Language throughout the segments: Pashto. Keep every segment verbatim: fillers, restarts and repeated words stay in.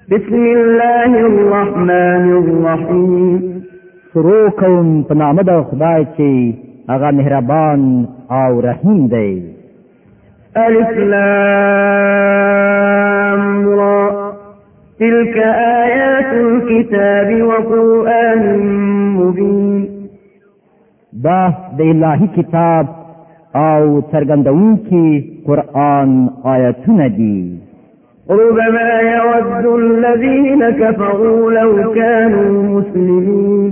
بسم الله الرحمن الرحیم. شروع کوم په نام د خدای چې هغه مهربان او رحیم دی. الف لام را تلك آیات الكتاب وقرآن مبین. دا د الهی کتاب او څرګندونکي قرآن آیاتونه دي. ربما يود الذين كفروا لو كانوا مسلمين.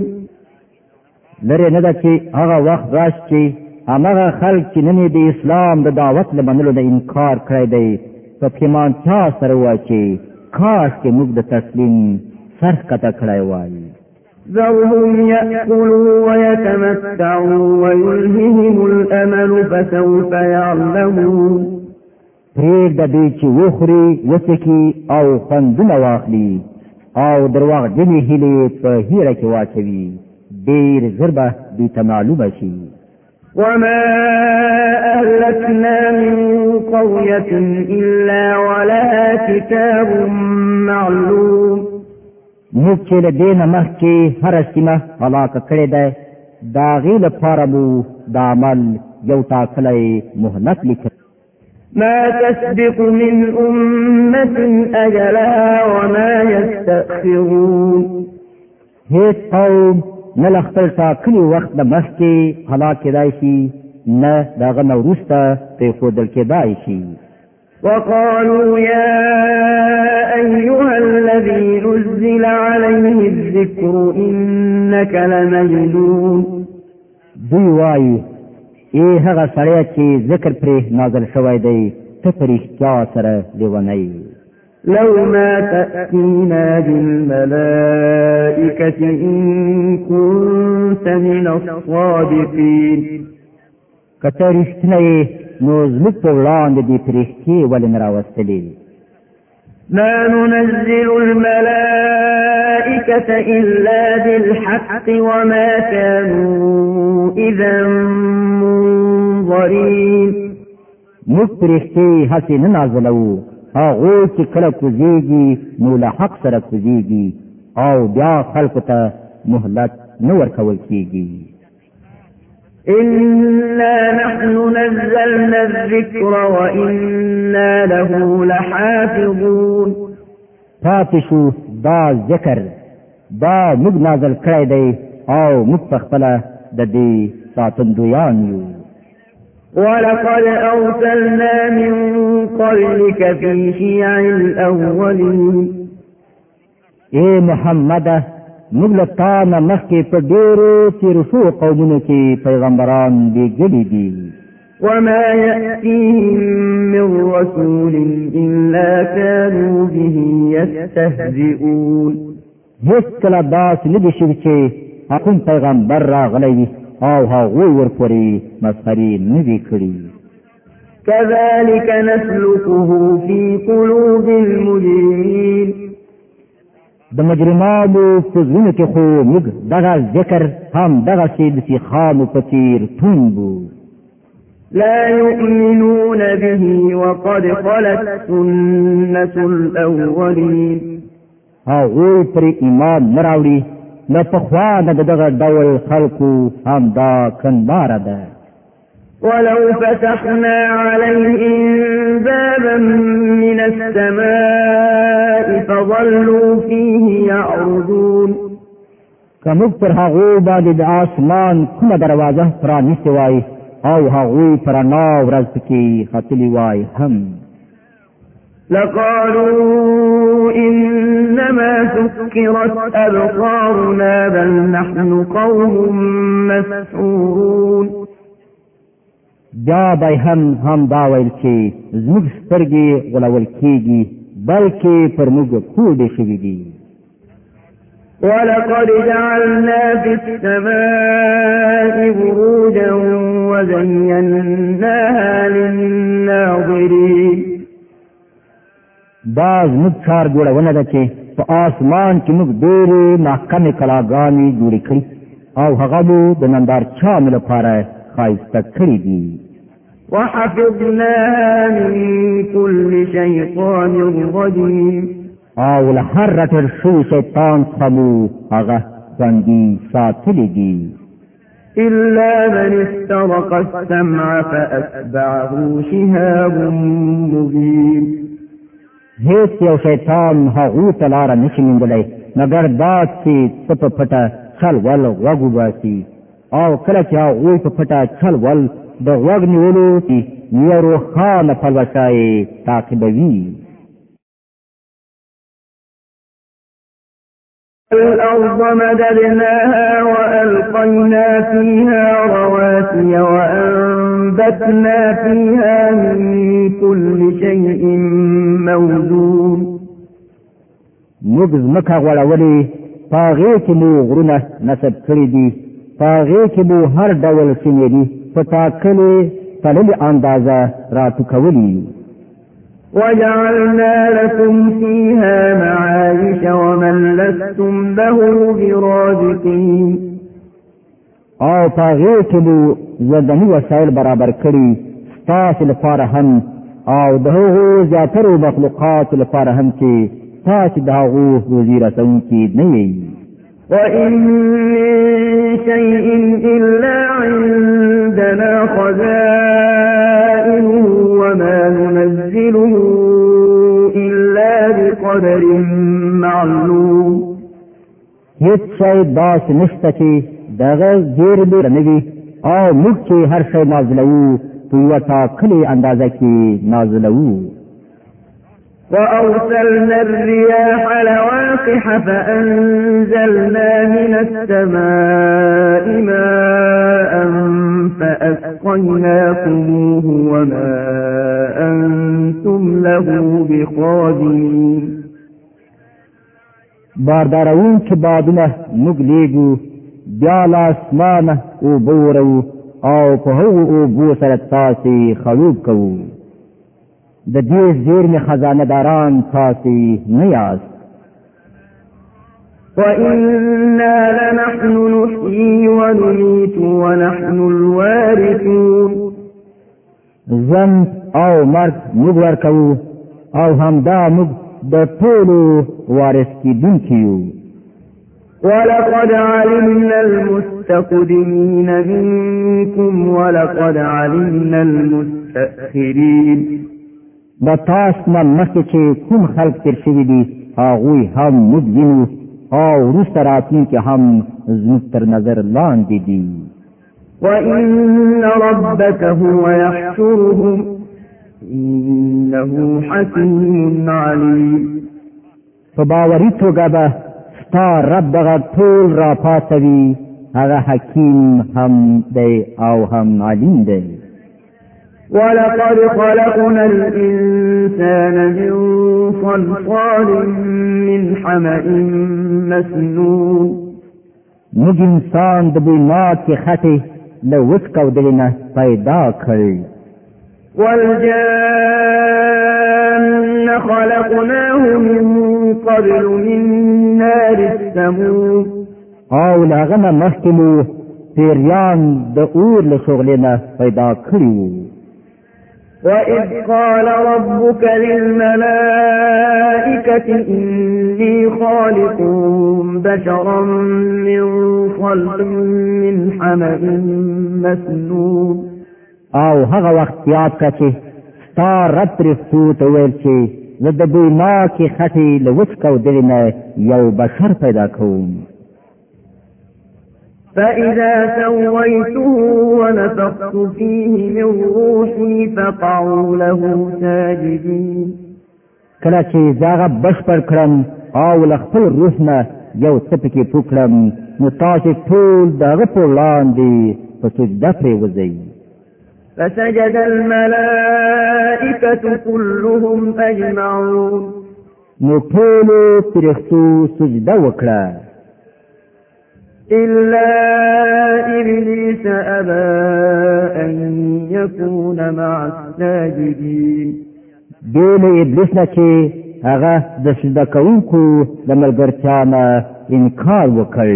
لره نه ده چې هغه وخت راشي چې هغه خلک چې نن د اسلام د دعوت له منلو نه انکار کړی دی په پښیمانتیا سره وایي چې کاش چې موږ د تسلیم سر ښکته کړی وای. ذرهم يأكلوا ويتمتعوا ويلههم الأمل فسوف يعلمون. پرېږده دوی چې وخوري وڅکي او خوندونه واخلي او درواغجنې هیلې په هیره کې واچوي. ډېر ژر به دوی ته معلومه شي. وما أهلكنا من قرية إلا ولها كتاب معلوم. موږ چې له دې نه مخکې هره سیمه هلاکه کړې ده د هغې لپاره مو د عمل یو ټاکلی مهلت لیکلی. ما تسبق من أمة أجلها وما يستأخرون. هیڅ قوم نه له خپل ټاکلي وخت نه مخکې هلاک کېدای شي نه د هغه نه وروسته پرېښودل کېدای شي. وقالوا يا أيها الذي نزل عليه الذكر إنك لمجنون. دوی وایي ای هغه سړی چې ذکر پرې نازل شوی دی ته په رښتیا سره لیونی. لو ما تأتينا بالملائكة إن كنت من الصادقين. که ته رښتینی یې نو زموږ په وړاندې دې په رښتې ولې نه راوستلې. ما ننزل الملائكة إلا بالحق وما كانوا إذا منظرين. موږ په رښتې هسې نه نازلوو. هغوی چې کله کوزېږي نو له حق سره کوزېږي او بیا خلکو ته مهلت نه ورکول کېږي. إنا نحن نزلنا الذكر وإنا له لحافظون. پاتې شو دا ذکر دا موږ نازل کړی دی او موږ په خپله د دې ساتندویان یو. ولقد أرسلنا من قبلك في شيع الأولين. اے محمد موږ له تا نه مخکې په ډېرو تېرو شوو قومونو کې پیغمبران لېږلي دي. وما يأتيهم من رسول إلا كانوا به يستهزئون. هیڅ کله داسې نه دي شوي چې کوم پیغمبر راغلی وي او هغوی ورپورې مسخرې نه دي کړي. كذلك نسلكه في قلوب المجرمين. د مجرمانو په زړونو کې خو موږ دغه ذکر هم دغسې د سیخانو په څېر توند وو. لا يؤمنون به وقد خلت سنة الأولين. هغوی پرې ایمان نه راوړي له پخوا نه د دغه ډول خلکو همدا کنداره ده. ولو فتحنا عليهم بابا من السماء فظلوا فيه يعرضون. که موږ پر هغوی باندې د آسمان کومه دروازه پرانیستې وای او هغوی په رڼا ورځ پکې ختلي وای هم لقالوا إنما سكرت أبصارنا بل نحن قوم مسحورون. بیا به هم هم دا ویل چې زموږ سترګې غولول کېږي بلکې پر موږ کوډې شوي دي. ولقد جعلنا في السماء بروجا وزيناها للناظرين. دا زموږ کار جوړونه ده چې په آسمان کې موږ ډېرې محکمې کلاګانې جوړې کړي او هغه مو د نندارچیانو لپاره ښایسته کړي دي. وحفظناها من كل شيطان رجيم. او له هر رټر شو شیطان خمو هغه خوندي ساتلی دي إلا من استرق السمع فأتبعه شهاب مبين هیڅ یو شیطان هغو ته لاره نشي موندلی مګر دا چې څه په پټه چل ول غوږ وباسي او کله چې هغوی په پټه چل ول د غوږ نیولو یو روښانه پلوشه یې تعقیبوي الأرض مددناها وألقينا فيها رواسي وأنبتنا فيها من كل شيء موزون موږ ځمکه غوړولې په هغې کې مو غرونه نصب کړي دي په هغې کې مو هر ډول سیمې دي په ټاکلې تللې اندازه راټوکولي وجعلنا لكم فيها معايش ومن لستم له برازقين او په هغې کې مو ژوندني وسایل برابر کړي ستاسې لپاره هم او د هغو زیاترو مخلوقاتو لپاره هم چې تاسې د هغو روزي رسونکي نه یئ وإن من شيء إلا عندنا خزائنه وما ننزله إلا بقدر معلوم هیڅ شی داسې نشته چې د هغه زیرمې نه وي او موږ چې هر شی نازلوو په یوه ټاکلې اندازه کې نازلوو وأرسلنا الرياح لواقح فأنزلنا من السماء ماء فأسقيناكموه وما أنتم له بخازنين باردارون کې بادونه موږ لیږو بیا له اسمانه اوبه ورو او په هغو اوبو سره تاسې خړوب کوو د دې زیرمې خزانه داران تاسې نه یاست وإنا لنحن نحيي ونميت ونحن الوارثون ژوند او مرګ موږ ورکوو او همدا موږ د ټولو وارث کېدونکي یو ولقد علمنا المستقدمين منكم ولقد علمنا المستأخرين د تاسو نه مخکې چې کوم خلک تیر شوي دي هغوی هم موږ وینو او وروسته راتلونکي هم زموږ تر نظر لاندې دي وإن ربك هو يحشرهم إنه حكيم عليم په باوري توګه به ستا رب دغه ټول راپاڅوي هغه حکیم هم دی او هم علیم دی ولقد خلقنا الإنسان من صلصال من حمأ مسنون موږ انسان د بویناکې خټې له وسکو دلې نه پیدا کړ والجان خلقناه من قبل من نار السموم او له هغه نه مخکې مو پیریان د اور له شغلې نه پیدا کړي وو وإذ قال ربك للملائكة إني خالق بشرا من صلب من حمأ مسنون او هغه وخت یاد کړه چې ستا رب پرښتو ته ویل چې زه د بویناکې خټې له وچکو دلې نه یو بشر پیدا کوم فإذا سويته ونفخت فيه من روحي فقعوا له ساجدين کله چې زاغه بشپړ کړم او له خپل روح نه یو څه پکې پوه کړم نو تاسې ټول د هغه په وړاندې په سجده پرېوځئ فسجد الملائكة كلهم أجمعون نو ټولو فرښتو سجده وکړه إلا إبليس أبى أن يكون مع الساجدين دون إبليس نه چې هغه د سجده کوونکو د ملګرتیا نه انکار وکړ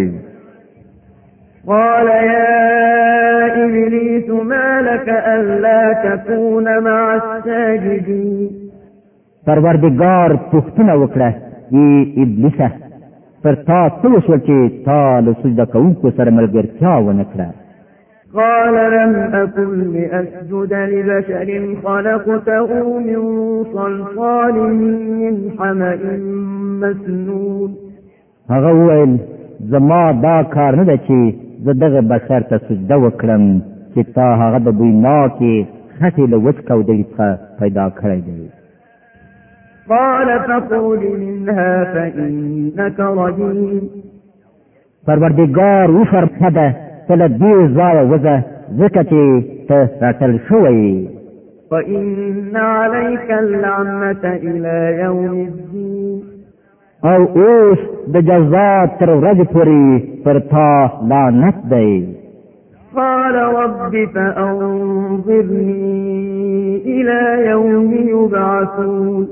قال يا إبليس ما لك ألا تكون مع الساجدين پروردگار پوښتنه وکړه ای ابلیسه پر تا څه وشول چې تا له سجده کوونکو سره ملګرتیا ونه کړه؟ قال لم أكن لأسجد لبشر خلقته من صلصال من حمأ مسنون. هغه وویل زما دا کار نه ده چې زه دغه بشر ته سجده وکړم چې تا هغه د بویناکې خټې له وچ کودري څخه پیدا کړی دی. قال فاخرج منها فإنك رجيم. پروردګار وفرماده ته له دې ځایه وځه ځکه چې ته رټل شوی. وإن عليك اللعنة إلى يوم الدين. او اوس د جزا تر ورځې پورې پر تا لعنت دی. قال رب فأنظرني إلى يوم يبعثون.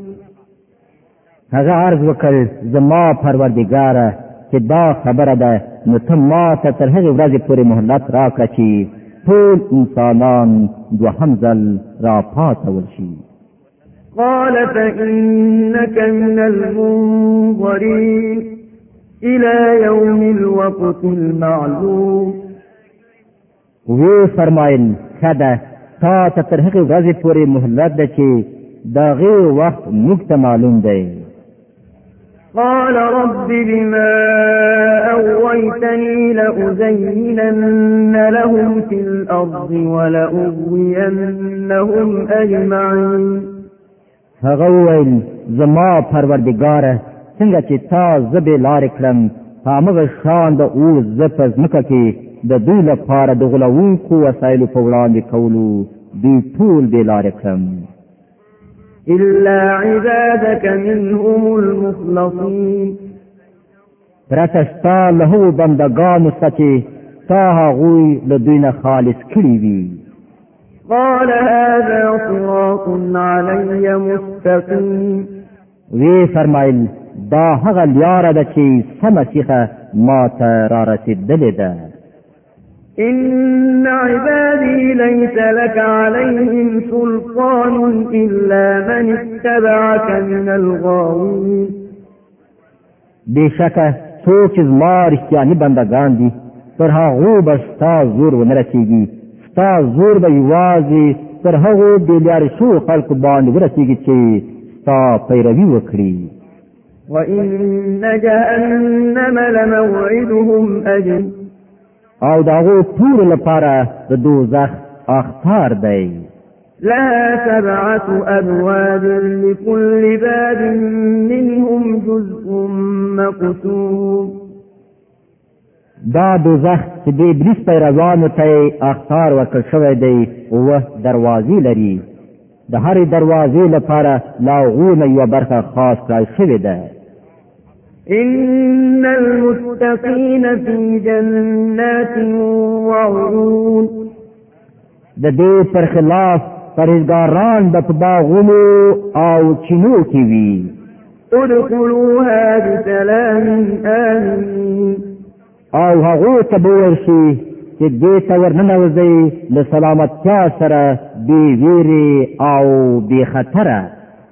هغه عرض وکړ زما پروردګاره چې دا خبره ده نو ته ما ته تر هغې ورځې پورې مهلت راکړه چې ټول انسانان دوهم ځل را پاڅول شي. قال فإنك من المنظرين إلى يوم الوقت المعلوم. وی فرمایل ښه ده تا ته تر هغې ورځې پورې مهلت ده چې د هغې وخت موږ ته معلوم دی. قال رب بما أغويتني لأزينن لهم في الأرض ولأغوينهم أجمعين. هغه وویل زما پروردګاره څنګه چې تا زه بې لارې کړم په همغه شان د اوس زه په ځمکه کې د دوی لپاره د غولونکو وسایلو په وړاندې کولو دوی ټول بې لارې کړم. إلا عبادك منهم المخلصين. پرته ستا له هغو بندګانو څخه چې تا هغوی له دوی نه خالص کړي وي. قال هذا صراط علي مستقيم. وی فرمایل دا هغه لاره ده چې سمه سیخه ما ته را رسېدلې ده. إن عبادي ليس لك عليهم سلطان إلا من اتبعك من الغاوين. بشکه څوک چې زما رښتیاني بندګان دي پر هغو به ستا زور ونه رسېږي. ستا زور به یوازې پر هغو بېلارې شوو خلکو باندې ورسېږي چې ستا پیروي وکړي. وإن جهنم لموعدهم أجمعين. او داغو ټول لپاره د دوزخ اختار دی. لها سبعة أبواب لكل باب منهم جزء مقسوم. دا دوزخ چې د ابلیس پیروانو ته اختار ورکړل شوی دی اوه دروازې لري. د هرې دروازې لپاره له هغو نه یوه برخه خاص کړل شوې ده. إن المتقين في جنات وعيون. د دې پر خلاف پرهیزګاران به په باغونو او چینو کې وي. ادخلوها بسلام آمین. او هغو ته به وویل شي چې دې ته ورننوځئ له سلامتیا سره بې ویرې او بې خطره.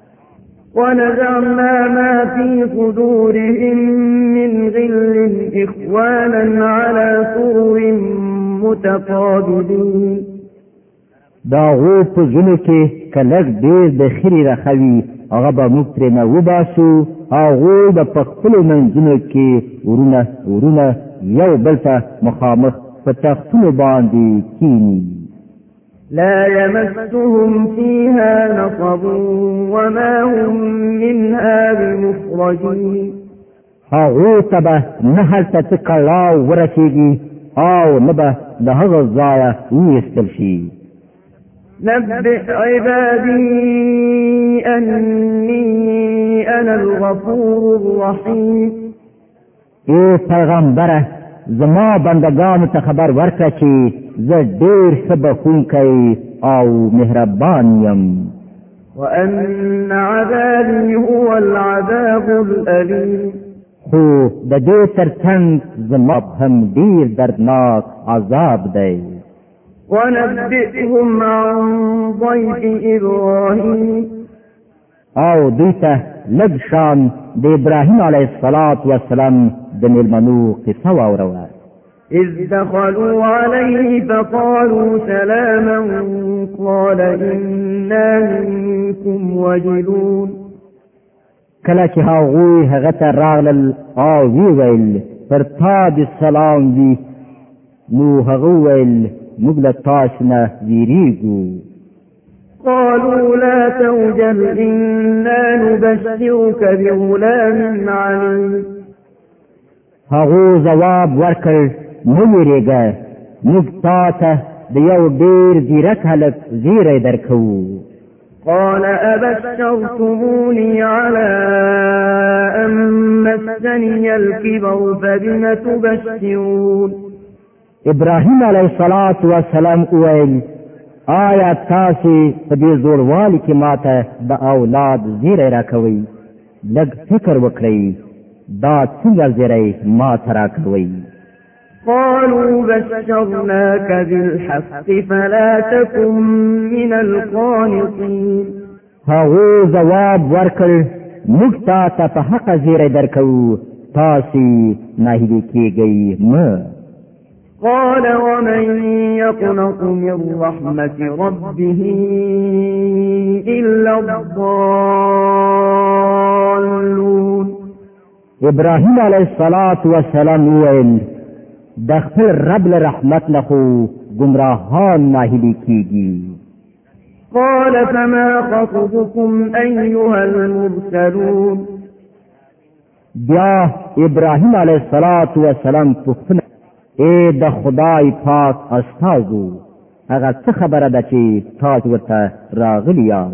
ونزعنا ما في صدورهم من غل إخوانا على سرر متقابلين. دا غو په ځینو کې کلک ډېر د خیرې رخوي هغه به موږ ترېنه وباسو. هغوی به په خپلو منځونو کې ورونه ورونه یو بل ته مخامخ په تختونو باندې کینی. لا يمسهم فيها نصب وما هم منها بمخرجين. هغو ته به نه هلته څه کړاو ورسېږي او نه به له هغه ځایه ویستل شي. نبئ عبادي أني أنا الغفور الرحيم. ای پیغمبره زما بندگانو ته خبر ورکړه چې زه ډېر ښه بخښونکی او مهربان یم. وأن عذابي هو العذاب الأليم. خو د دې ترڅنګ زما هم ډېر دردناک عذاب دی. ونبئهم عن ضيف إبراهيم. او دوی ته لږ شان د ابراهیم علیه السلام د مېلمنو قصه واوروه. إذ دخلوا عليه فقالوا سلاما قال إنا منكم وجلون. کله چې هغوی هغه ته راغلل او وی ویل پر تا د سلام وي، نو هغه ویل موږ له تاسو نه ویریږو. قالوا لا توجل إنا نبشرك بغلام عليم. هغو جواب ورکړ مه ویریږه، موږ تا ته د یو ډېر ځیرک هلک زیری درکوو. قال أبشرتموني على أن مسني الكبر فبم تبشرون. ابراهیم علیه السلام وویل آیا تاسې په دې زوړوالي کې ماته د اولاد زیری راکوئ؟ لږ فکر وکړئ دا څنګه زیری ماته راکوئ؟ قالوا بشرناك بالحق فلا تكن من القانطين. هغو جواب ورکړ موږ تا ته په حق زیری درکوو، تاسې ناهیلي کیږئ مه. قال ومن يقنط من رحمة ربه إلا الضالون. ابراهیم علیه السلام وویل د خپل رب له رحمت نه خو ګمراهان ناهیلي کیږي. قال فما خطبكم أيها المرسلون. بیا ابراهیم علیه السلام پوښتنه اے د خدای پاک استازو، هغه څه خبره ده چې تاسو ورته راغلي یاست؟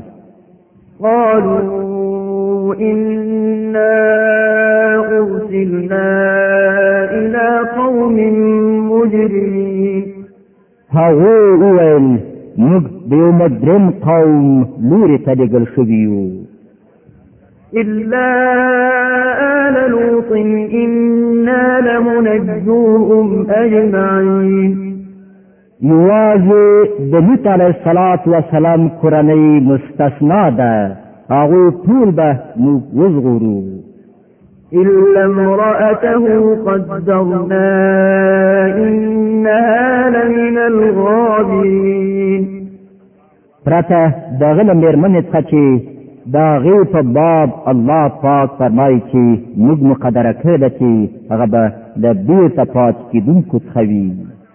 قالوا إنا أرسلنا إلى قوم مجرمين. هغو وویل موږ د یو مجرم قوم لوري ته لېږل شوي یو. إلا آل لوط إنا لمنجوهم أجمعين. یوازې د لوط علیه السلام کورنۍ مستثنا ده، هغوی ټول به موږ وژغورو. إلا امرأته قدرنا إنها لمن الغابرين. پرته دغه له مېرمنې څخه چې د هغې په باب الله پاک فرمایي چې موږ مقدره کړې ده چې هغه به د بېرته پاتې کېدونکو څخه وي.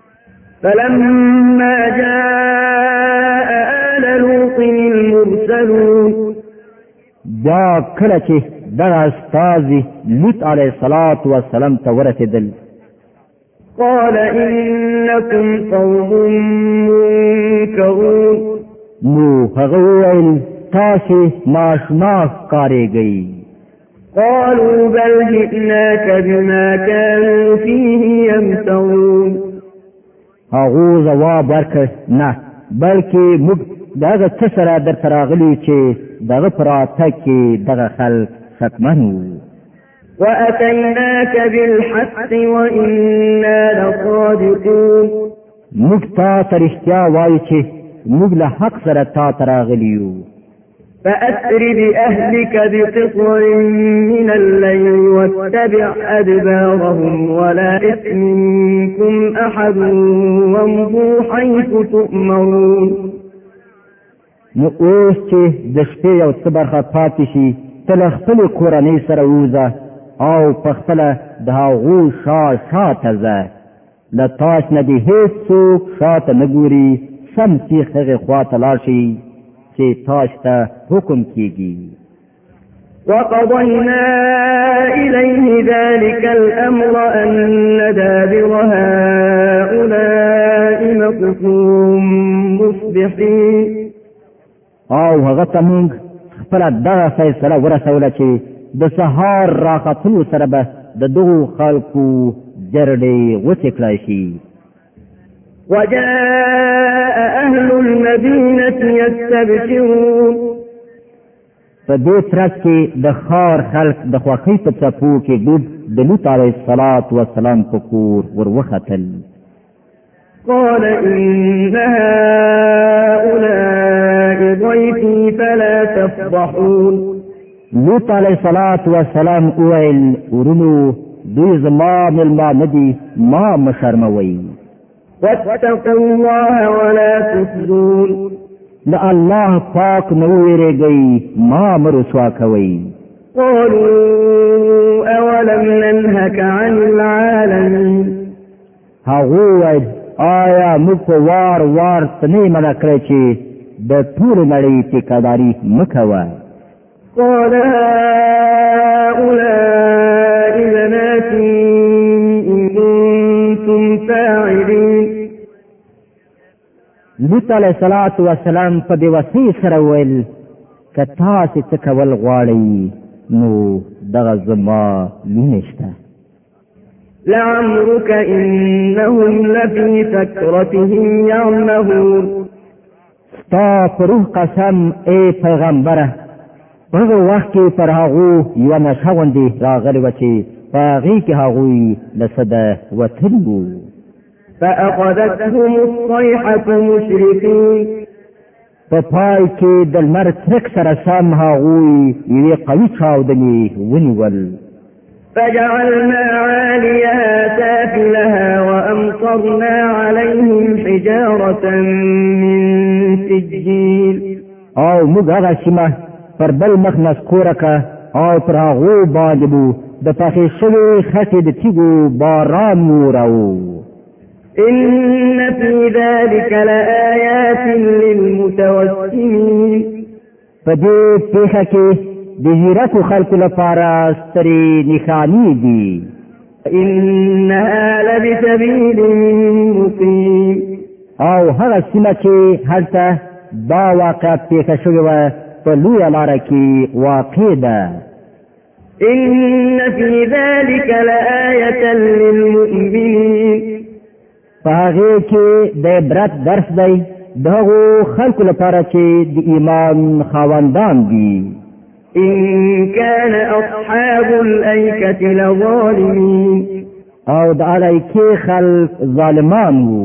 فلما جاء آل لوط المرسلون. بیا کله چې دغه استازي لوط علیه السلام ته ورسېدل، قال إنكم قوم منكرون. نو هغه وویل تاسې ناشنا ښکارېږئ. قالوا بل جئناك بما كانوا فيه يمترون. هغو جواب ورکړ نه، بلکې موږ دغه څه سره درته راغلي چې دغه په راتګ کې دغه خلک شکمن وو. وأتيناك بالحق وإنا لصادقون. موږ تا ته رښتیا وایو چې موږ له حق سره تا ته راغلي یو. فأسر بأهلك بقطع من الليل واتبع أدبارهم ولا يأت منكم أحد وامضوا حيث تؤمرون. نو اوس چې د شپې یو څه برخه پاتې شي، ته له خپلې کورنۍ سره ووځه او په خپله د هغو شا شاته ځه. له تاسو نه دې هېڅوک شاته نه ګوري، سم سیخ هغې خوا ته لاړ شئ چې تاسو ته حکم کیږي. وقضينا إليه ذلك الأمر أن دابر هؤلاء مقسوم مصبحين. او هغه ته موږ خپله دغه فیصله ورسوله چې د سهار راختلو سره به د دغو خلکو جرړې وچې کړای شي. وجاء أهل المدينة يستبشرون. په دې ترڅ کې د ښار خلک د خوښۍ په څپو کې ډوب د لوط علیه السلام په کور ور وختل. قال إن هؤلاء ضيفي فلا تفضحون. لوط علیه السلام وویل ورونو دوی زما ملما ندي ما مشرموي واتقوا الله ولا تخزون لا الله پاک نو ویریږي ما مرسوا کوي قالوا اولم ننهك عن العالمين هغه آیا موږ په وار وار تنه منع کړی چې د ټول نړۍ ټیکاداري مکوه قال هؤلاء بناتي إن كنتم فاعلين لوط علیه السلام په دې وصي سره ویل که تاسو څه کول غواړئ نو دغه زما لینشته لعمرك إنهم لفي سكرتهم يعمهون ستا پروح قسم ای پیغمبره په وخت کې پر هغه یو نشوندې راغلی و چې په هغې کې هغوی له صده وتلي وو فأخذتهم الصيحة مشرقين په پای کې د لمر ترک سره سم هغوی یوې قوي چاودنې ونیول فجعلنا عاليها سافلها وأمطرنا عليهم حجارة من سجيل او موږ هغه سیمه پر بل مخ نسکوره که او پر هغو باندې بو د پخې شوې خټې د تیږو باران وراو إن في ذلك لآيات للمتوسمين په دې پیښه کې د زیرکو خلکو لپاره سترې نښانې دي إنها لبسبيل مقيم او هغه سیمه چې هلته دا واقع پیښه شوې وه په لویه لاره کې واقع ده إن في ذلك لآية للمؤمنين په هغې کې د عبرت درس دی د هغو خلکو لپاره چې د ایمان خاوندان دي إن كان أصحاب الأيكة لظالمين او د الایکې خلک ظالمان وو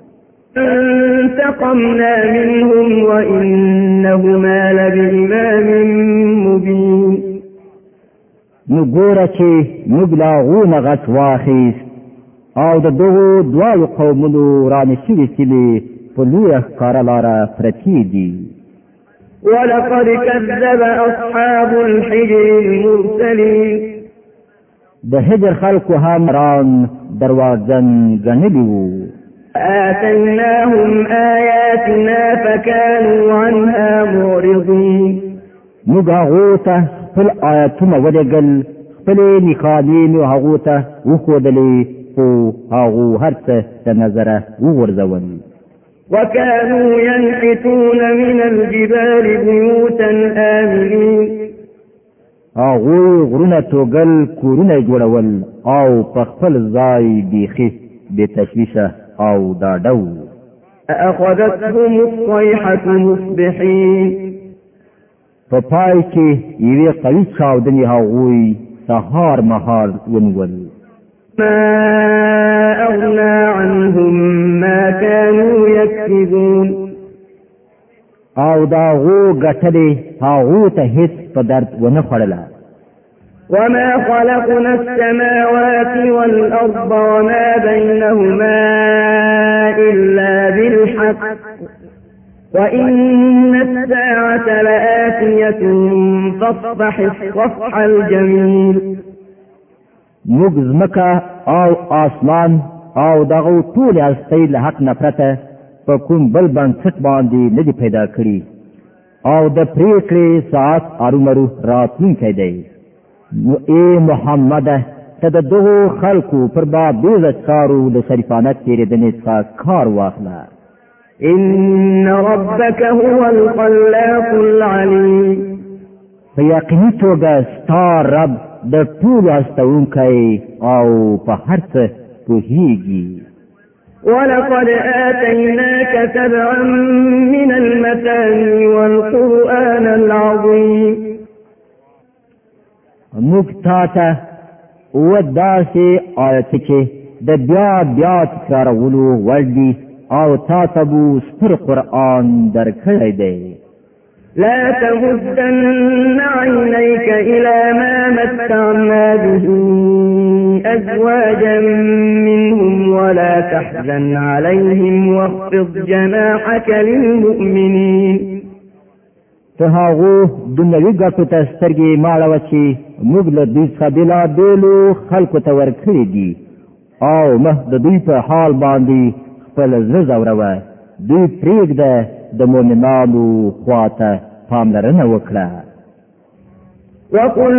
فانتقمنا منهم وإنهما لبإمام مبين نو ګوره چې موږ له هغو نه غچ واخیست او د دغو دواړو قومونو رانشوي سیمې په لویه ښکاره لاره پرتې دي ولقد كذب أصحاب الحجر المرسلين د هجر خلکو هم ران دروازن ګڼلي وو آتيناهم آياتنا فكانوا عنها معرضين موږ هغو ته خپل آیاتونه ولېږل خپلې نښانې مې هغو ته وښودلې خو هغو هر څه د نظره وغورځول وكانوا ينحتون من الجبال بيوتا آمنين هغوی غرونه توګل کورونه جوړول او په خپل ځای بیخي بې تشویشه او داډو أخذتهم الصيحة مصبحين په پای کې یوې قوي چاودنې هغوی سهار مهال ونیول ما أغنى عنهم ما كانوا يكسبون او دا هغو ګټلې هغو ته هېڅ په درد ونه خوړله وما خلقنا السماوات والأرض وما بينهما إلا بالحق وإن الساعة لآتية فاصفح الصفح الجميل موږ ځمکه او آسمان او دغو ټولې هستۍ له حق نه پرته په کوم بل بنسټ باندې نه دي پیدا کړي او د پرېکړې ساعت ارومرو راتلونکی دی نو ای محمده ته د دغو خلکو پر بابیزه چارو د شریفانه تېرېدنې څخه کار واخله إن ربك هو الخلاق العليم په یقیني توګه ستا رب د ټولو هستوونکی او په هر څه پوهېږي ولقد آتيناك سبعا من المثاني والقرآن العظيم موږ تا ته اووه داسې آیت چې د بیا بیا تکرارولو وړ دي او تا ته بو ستر قرآن درکړی دی لا تمدن عينيك إلى ما متعنا به أزواجا منهم ولا تحزن عليهم واخفض جناحك للمؤمنين. ته هغه دنیوي ګټو ته سترګې ماړوه چې موږ له دوی څخه بېلابېلو خلکو ته ورکړي دي او مه د دوی په حال باندې خپل زړه ځوروه. دوی پرېږده د مؤمنانو خواته پاملرنه وکړه. وقل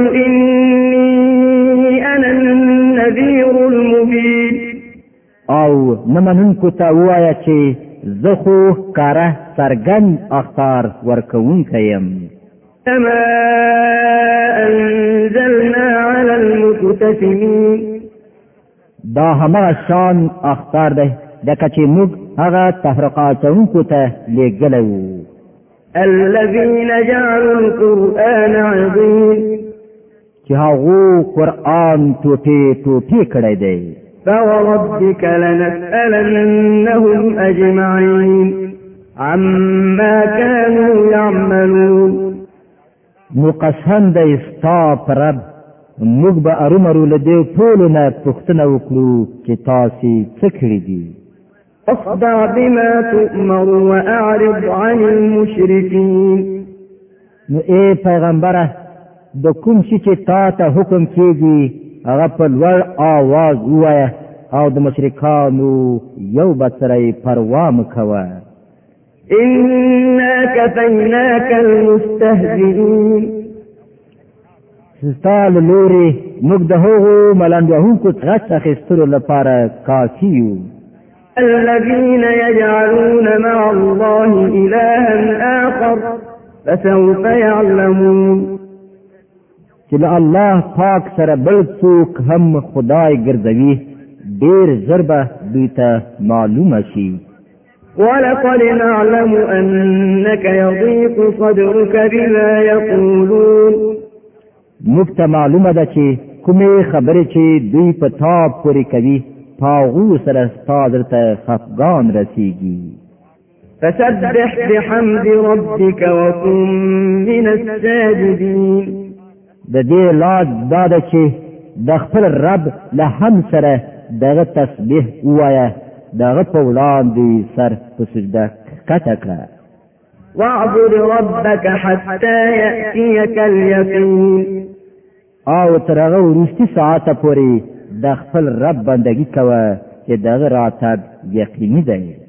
إني أنا النذير المبين. او نمنونکو ته ووایه چې زه خو ښکاره څرګند اخطار ورکوونکی یم. كما أنزلنا على المقتسمين. دا همغه شان اخطار دی لکه چې موږ هغه تفرقاتونکو ته لېږلی وو. الذين جعلوا القرآن عظيم. چې هغو قرآن ټوټې ټوټې کړی دی. فوربك لنسألنهم أجمعين عما كانوا يعملون. نو قسم دی ستا پر رب موږ به ارومرو له دې ټولو نه پوښتنه وکړو چې تاسې څه کړي دي. اصدع بما تؤمر وأعرض عن المشركين. نو ای پیغمبره د کوم شي چې تا ته حکم کېږي هغه په لوړ آواز ووایه او د مشرکانو یو بل سره یې پروا مه کوه. إنا كفيناك المستهزئين. ستا له لورې موږ د هغو ملنډ وهونکو غچ اخیستلو لپاره کافي یو. الذين يجعلون مع الله إلها آخر فسوف يعلمون. چې له الله پاک سره بل څوک هم خدای ګرځوي ډېر ژر به دوی ته معلومه شي. ولقد نعلم أنك يضيق صدرك بما يقولون. موږ ته معلومه ده چې کومې خبرې چې دوی په تا پورې کوي په هغو سره ستا زړه ته خفګان رسیږي. فسبح بحمد ربك وكن من الساجدين. د دې لاج دا ده چې د خپل رب له هم سره دغه تسبیح ووایه دغه په وړاندې سر په سجده کښته کړه. واعبد ربك حتى يأتيك اليقين. او تر هغه وروستي ساعته پورې د خپل رب بندګي کوه چې دغه راتګ یقیني دی.